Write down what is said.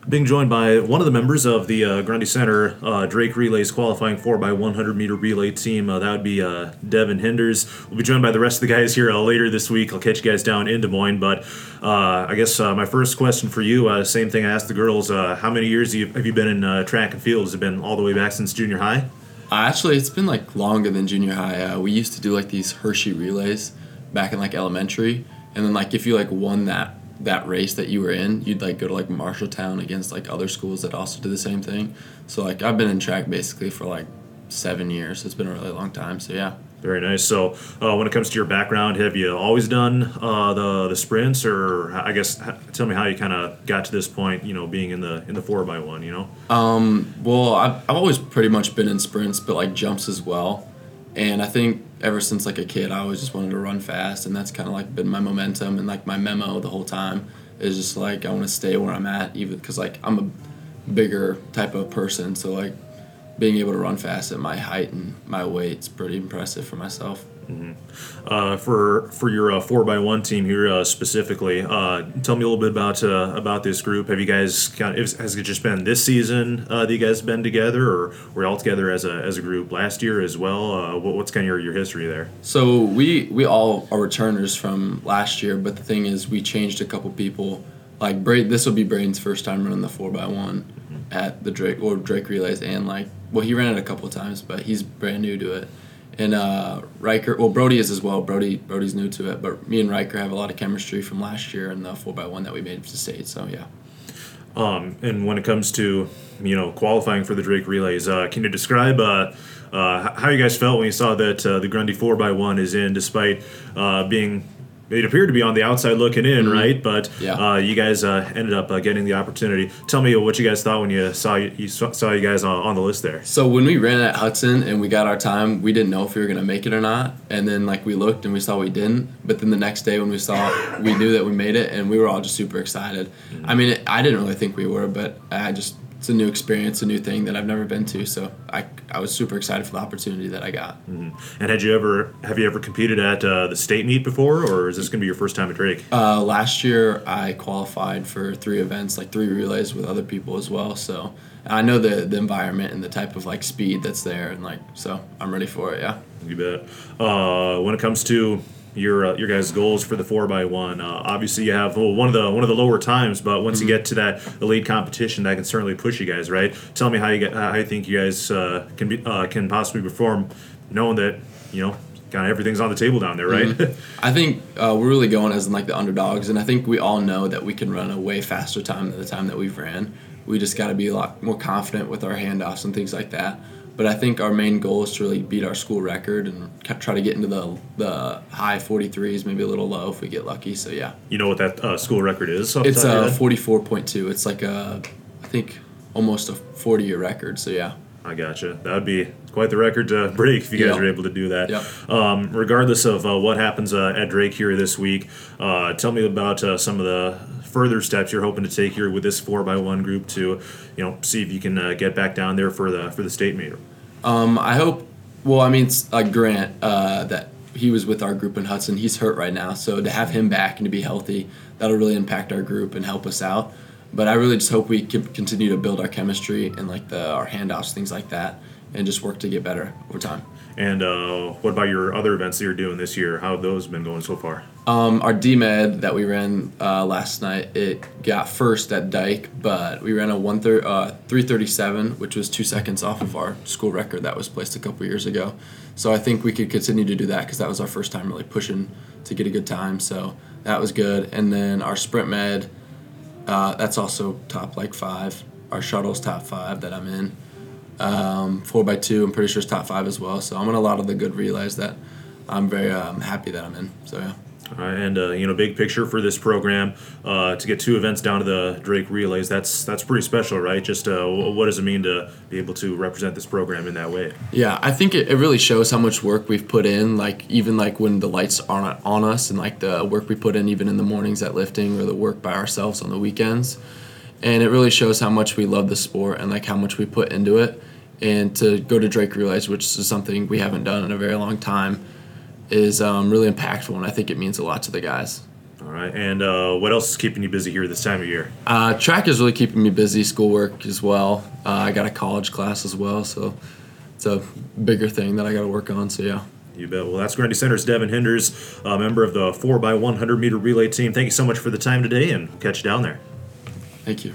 being joined by one of the members of the Grundy Center Drake Relays qualifying 4x100 meter relay team. That would be Devin Hinders. We'll be joined by the rest of the guys here later this week. I'll catch you guys down in Des Moines. But I guess my first question for you, same thing I asked the girls. How many years have you been in track and field? Has it been all the way back since junior high? Actually, it's been like longer than junior high. We used to do like these Hershey relays back in like elementary, and then like if you like won that race that you were in, you'd like go to like Marshalltown against like other schools that also did the same thing. So like I've been in track basically for like 7 years. It's been a really long time. So yeah. Very nice. So, when it comes to your background, have you always done the sprints, or I guess tell me how you kind of got to this point? You know, being in the 4x1. You know. Well, I've always pretty much been in sprints, but like jumps as well. And I think ever since like a kid, I always just wanted to run fast, and that's kind of like been my momentum and like my memo the whole time is just like I want to stay where I'm at, even because like I'm a bigger type of person, so like being able to run fast at my height and my weight's pretty impressive for myself. For your 4x1 team here specifically, tell me a little bit about this group. Have you guys has it just been this season that you guys been together, or were you all together as a group last year as well? What's kind of your history there? So we all are returners from last year, but the thing is we changed a couple people. Like this will be Braden's first time running the 4x1 at the Drake Relays, and like he ran it a couple of times, but he's brand new to it. And Riker, Brody is as well. Brody's new to it, but me and Riker have a lot of chemistry from last year and the 4x1 that we made to state. So yeah. And when it comes to qualifying for the Drake Relays, can you describe how you guys felt when you saw that the Grundy 4x1 is in, despite being. It appeared to be on the outside looking in, right? But yeah. You guys ended up getting the opportunity. Tell me what you guys thought when you saw you guys on the list there. So when we ran at Hudson and we got our time, we didn't know if we were going to make it or not. And then like we looked and we saw we didn't. But then the next day when we knew that we made it, and we were all just super excited. Mm-hmm. I mean, I didn't really think we were, but it's a new experience, a new thing that I've never been to. So I was super excited for the opportunity that I got. Mm-hmm. And have you ever competed at the state meet before, or is this going to be your first time at Drake? Last year I qualified for 3 events, like 3 relays with other people as well. So I know the environment and the type of like speed that's there, and like so I'm ready for it. Yeah. You bet. When it comes to your guys' goals for the 4x1. Obviously, you have one of the lower times, but once you get to that elite competition, that can certainly push you guys, right? Tell me how you think you guys can possibly perform, knowing that kind of everything's on the table down there, right? Mm-hmm. I think we're really going as in like the underdogs, and I think we all know that we can run a way faster time than the time that we've ran. We just got to be a lot more confident with our handoffs and things like that. But I think our main goal is to really beat our school record and try to get into the high 43s, maybe a little low if we get lucky. So, yeah. You know what that school record is? It's 44.2. It's like I think almost a 40-year record. So, yeah. I gotcha. That would be quite the record to break if you guys are able to do that. Yep. Regardless of what happens at Drake here this week, tell me about some of the further steps you're hoping to take here with this 4x1 group to, see if you can get back down there for the state meet. I hope. Well, I mean, Grant, that he was with our group in Hudson. He's hurt right now, so to have him back and to be healthy, that'll really impact our group and help us out. But I really just hope we can continue to build our chemistry and like our handoffs, things like that, and just work to get better over time. And what about your other events that you're doing this year? How have those been going so far? Our DMed that we ran last night, it got first at Dyke, but we ran a 3:37, which was 2 seconds off of our school record that was placed a couple years ago. So I think we could continue to do that because that was our first time really pushing to get a good time. So that was good. And then our sprint med, that's also top like 5. Our shuttle's top 5 that I'm in. 4x2, I'm pretty sure it's top 5 as well. So I'm in a lot of the good relays that I'm very happy that I'm in. So yeah. All right, and big picture for this program, to get 2 events down to the Drake Relays, that's pretty special, right? Just what does it mean to be able to represent this program in that way? Yeah, I think it really shows how much work we've put in, like even like when the lights aren't on us, and like the work we put in even in the mornings at lifting, or the work by ourselves on the weekends. And it really shows how much we love the sport and like how much we put into it. And to go to Drake Relays, which is something we haven't done in a very long time, is really impactful, and I think it means a lot to the guys. All right. And what else is keeping you busy here this time of year? Track is really keeping me busy. Schoolwork as well. I got a college class as well, so it's a bigger thing that I got to work on. So yeah. You bet. Well, that's Grundy Center's Devin Hinders, a member of the 4x100 meter relay team. Thank you so much for the time today, and we'll catch you down there. Thank you.